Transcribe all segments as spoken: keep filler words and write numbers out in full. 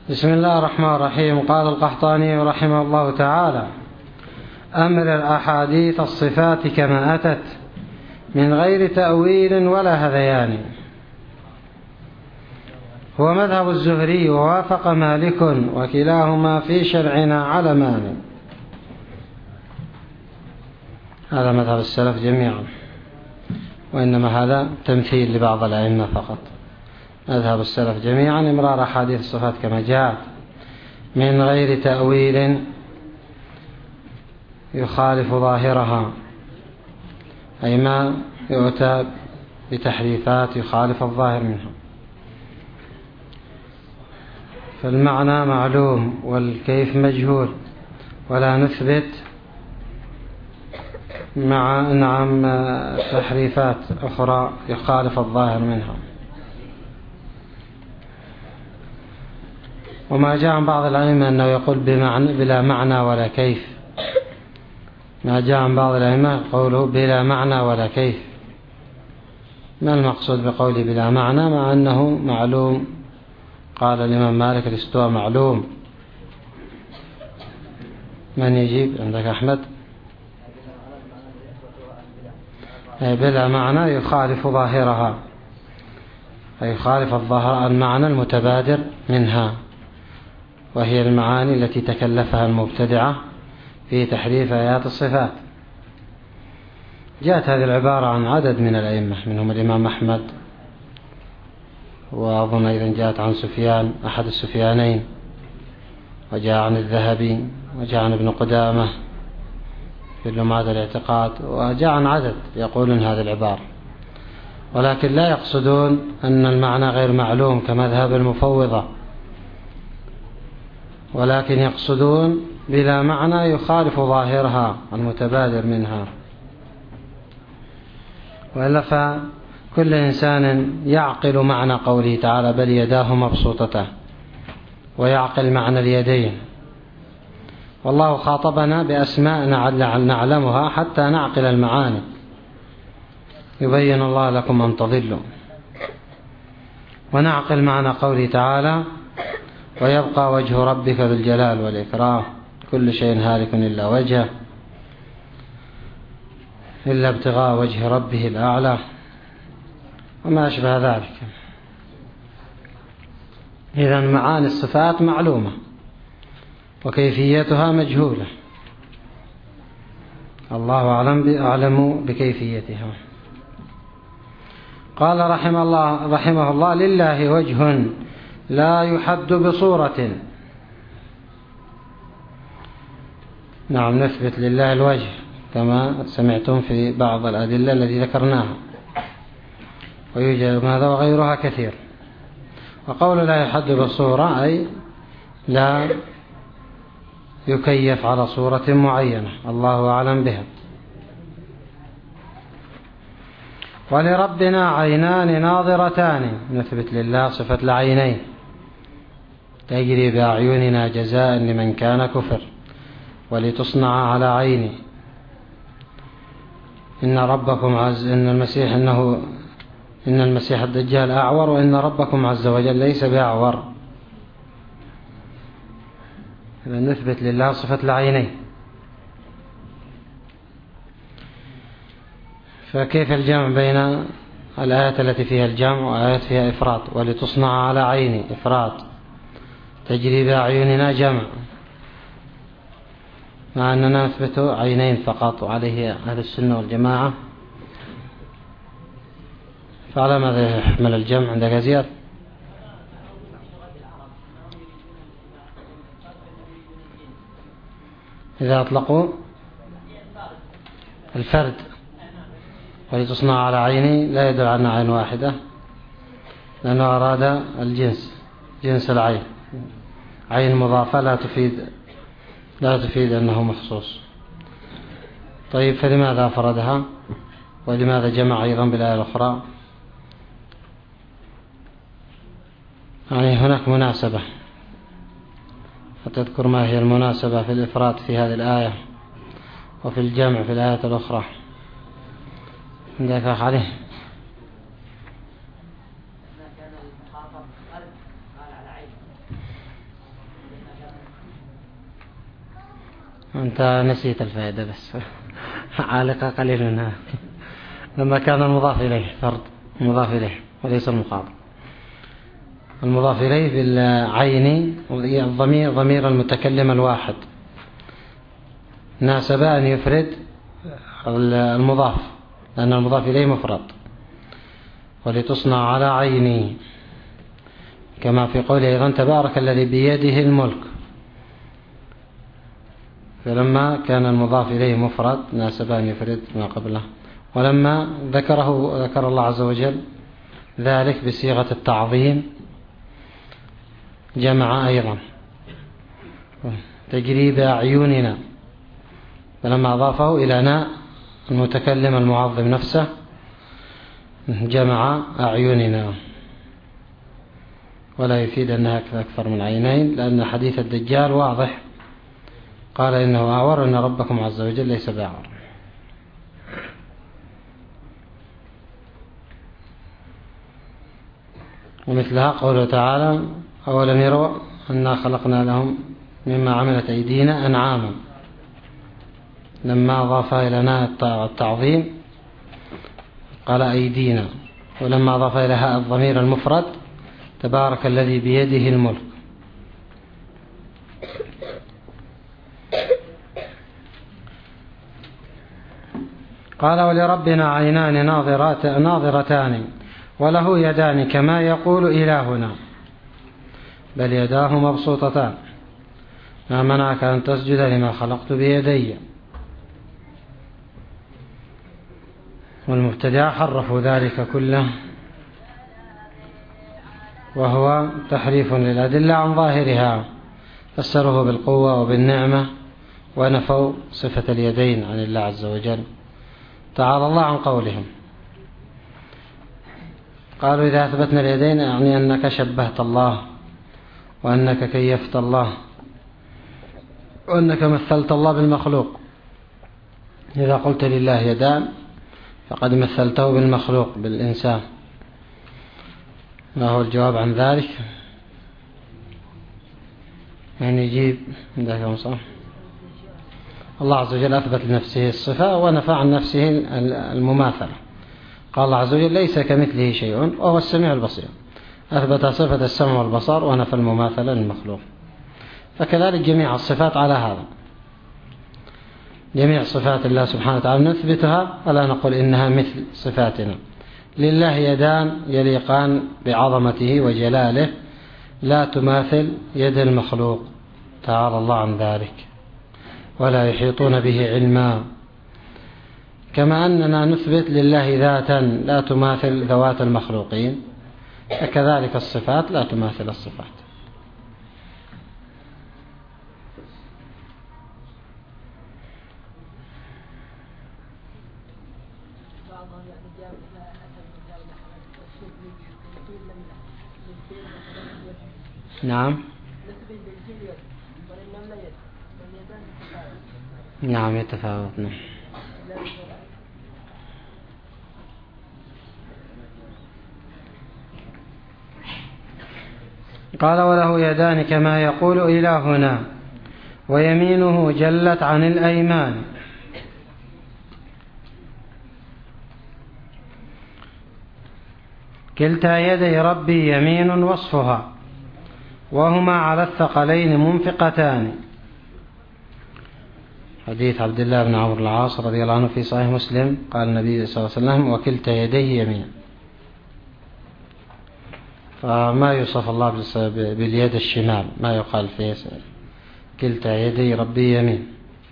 بسم الله الرحمن الرحيم. قال القحطاني رحمه الله تعالى: أمر الأحاديث الصفات كما أتت من غير تأويل ولا هذيان. هو مذهب الزهري ووافق مالك، وكلاهما في شرعنا علمان. هذا مذهب السلف جميعا، وإنما هذا تمثيل لبعض الأئمة فقط. مذهب السلف جميعا إمرار أحاديث الصفات كما جاءت من غير تأويل يخالف ظاهرها، أي ما يؤتى بتحريفات يخالف الظاهر منها. فالمعنى معلوم والكيف مجهول، ولا نثبت مع نعم تحريفات أخرى يخالف الظاهر منها. وما جاء عن بعض الأئمة أنه يقول بمعنى بلا معنى ولا كيف. ما جاء عن بعض الأئمة قوله بلا معنى ولا كيف. ما المقصود بقوله بلا معنى مع أنه معلوم؟ قال الإمام مالك: الاستواء معلوم. من يجيب؟ عندك أحمد؟ بلا معنى يخالف ظاهرها، أي يخالف الظاهر المعنى المتبادر منها، وهي المعاني التي تكلفها المبتدعة في تحريف آيات الصفات. جاءت هذه العبارة عن عدد من الأئمة، منهم الإمام أحمد، وأظن أيضا جاءت عن سفيان أحد السفيانين، وجاء عن الذهبي، وجاء عن ابن قدامة في لمعة الاعتقاد، وجاء عن عدد يقولون هذه العبارة، ولكن لا يقصدون أن المعنى غير معلوم كمذهب المفوضة، ولكن يقصدون بلا معنى يخالف ظاهرها المتبادر منها. وإلا فكل إنسان يعقل معنى قوله تعالى: بل يداه مبسوطتان، ويعقل معنى اليدين. والله خاطبنا بأسماء نعلمها حتى نعقل المعاني. يبين الله لكم أن تضلوا. ونعقل معنى قوله تعالى: ويبقى وجه ربك ذو الجلال والإكرام، كل شيء هالك إلا وجهه إلا ابتغاء وجه ربه الأعلى، وما أشبه ذلك. إذن معاني الصفات معلومة وكيفيتها مجهولة، الله أعلم أعلم بكيفيتها. قال رحمه الله رحمه الله: لله وجه لا يحد بصورة. نعم، نثبت لله الوجه كما سمعتم في بعض الأدلة التي ذكرناها، ويوجد هذا وغيرها كثير. وقول لا يحد بصورة أي لا يكيف على صورة معينة، الله أعلم بها. ولربنا عينان ناظرتان، نثبت لله صفة العينين، تجري بأعيننا جزاء لمن كان كفر، ولتصنع على عيني. إن ربكم عز إن المسيح إنه إن المسيح الدجال أعور، وإن ربكم عز وجل ليس بأعور. إذا نثبت لله صفة العينين. فكيف الجمع بين الآيات التي فيها الجمع وآيات فيها إفراط؟ ولتصنع على عيني إفراط، تجري بأعيننا جمع، مع أننا نثبت عينين فقط، وعليه أهل السنة والجماعة. فعلى ماذا يحمل الجمع عندك زياد؟ إذا أطلقوا الفرد ولتصنع على عيني لا يدل على عين واحدة، لأنه أراد الجنس، جنس العين. عين مضافة لا تفيد لا تفيد أنه مخصوص. طيب، فلماذا أفردها؟ ولماذا جمع أيضا بالآية الأخرى؟ يعني هناك مناسبة، فتذكر ما هي المناسبة في الإفراد في هذه الآية وفي الجمع في الآية الأخرى. عندك أخ عليه؟ أنت نسيت الفائدة بس عالقة قليل منها لما كان المضاف إليه فرد مضاف إليه وليس المخاطب. المضاف إليه بالعين الضمير ضمير المتكلم الواحد ناسب أن يفرد المضاف لأن المضاف إليه مفرد. ولتصنع على عيني كما في قوله أيضا تبارك الذي بيده الملك، فلما كان المضاف إليه مفرد ناسب أن يفرد ما قبله. ولما ذكره ذكر الله عز وجل ذلك بصيغة التعظيم جمع أيضا تجريب أعيننا، فلما أضافه إلى ناء المتكلم المعظم نفسه جمع أعيننا. ولا يفيد أنها أكثر من عينين لأن حديث الدجال واضح، قال إنه أعور إن ربكم عز وجل ليس بأعور. ومثلها قوله تعالى أولم يروا أنا خلقنا لهم مما عملت أيدينا أنعاما، لما أضاف إلى ناء التعظيم قال أيدينا، ولما أضاف إلى هاء الضمير المفرد تبارك الذي بيده الملك. قال ولربنا عينان ناظرات ناظرتان وله يدان كما يقول إلهنا بل يداه مبسوطتان ما منعك أن تسجد لما خلقت بيدي. والمبتدع حرفوا ذلك كله وهو تحريف للأدلة عن ظاهرها، فسروه بالقوة وبالنعمة ونفوا صفة اليدين عن الله عز وجل تعالى الله عن قولهم. قالوا إذا أثبتنا اليدين يعني أنك شبهت الله وأنك كيفت الله وأنك مثلت الله بالمخلوق. إذا قلت لله يدان فقد مثلته بالمخلوق بالإنسان. ما هو الجواب عن ذلك؟ من يجيب ذاك مصر؟ الله عز وجل أثبت لنفسه الصفة ونفى عن نفسه المماثلة. قال الله عز وجل ليس كمثله شيء وهو السميع البصير، أثبت صفة السمع والبصر ونفى المماثلة للمخلوق. فكذلك جميع الصفات على هذا، جميع صفات الله سبحانه وتعالى نثبتها ولا نقول إنها مثل صفاتنا. لله يدان يليقان بعظمته وجلاله لا تماثل يد المخلوق تعالى الله عن ذلك، ولا يحيطون به علما. كما أننا نثبت لله ذاتا لا تماثل ذوات المخلوقين، فكذلك الصفات لا تماثل الصفات. نعم نعم يتفاوتنا. قال وله يدان كما يقول إلهنا ويمينه جلت عن الأيمان. كلتا يدي ربي يمين وصفها وهما على الثقلين منفقتان. حديث عبد الله بن عمرو العاص رضي الله عنه في صحيح مسلم قال النبي صلى الله عليه وسلم وكلتا يديه يمين. فما يوصف الله باليد الشمال، ما يقال فيه كلتا يدي ربي يمين.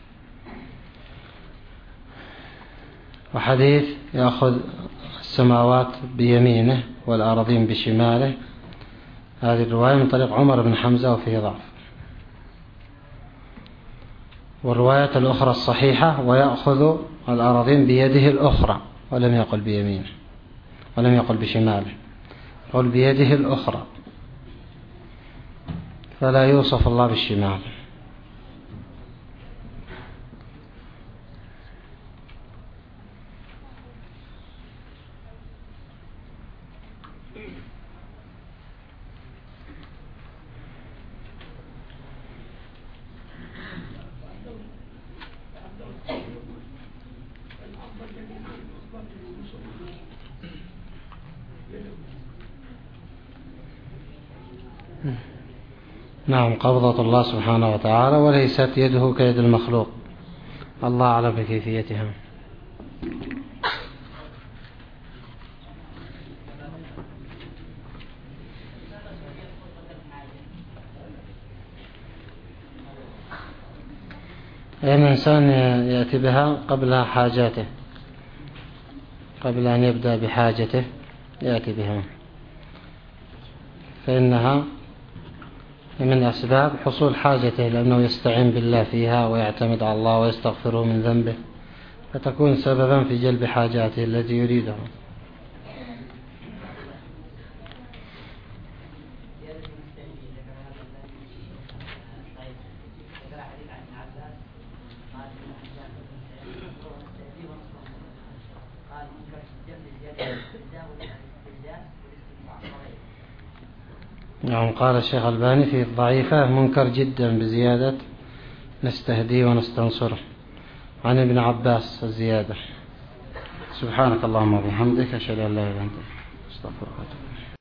وحديث يأخذ السماوات بيمينه والأرضين بشماله، هذه الرواية من طريق عمر بن حمزة وفيه ضعف. والرواية الأخرى الصحيحة ويأخذ الأرضين بيده الأخرى ولم يقل بيمينه ولم يقل بشماله، قل بيده الأخرى، فلا يوصف الله بالشمال. نعم، قبضة الله سبحانه وتعالى، وليست يده كيد المخلوق، الله أعلم بكيفيتها. أي إنسان يأتي بها قبل حاجاته، قبل أن يبدأ بحاجته يأتي بها، فإنها من أسباب حصول حاجته، لأنه يستعين بالله فيها ويعتمد على الله ويستغفره من ذنبه، فتكون سببا في جلب حاجاته التي يريدها. نعم، قال الشيخ الباني في الضعيفة: منكر جدا بزيادة نستهديه ونستنصره، عن ابن عباس الزيادة. سبحانك اللهم وبحمدك، أشهد أن لا إله إلا أنت، أستغفرك.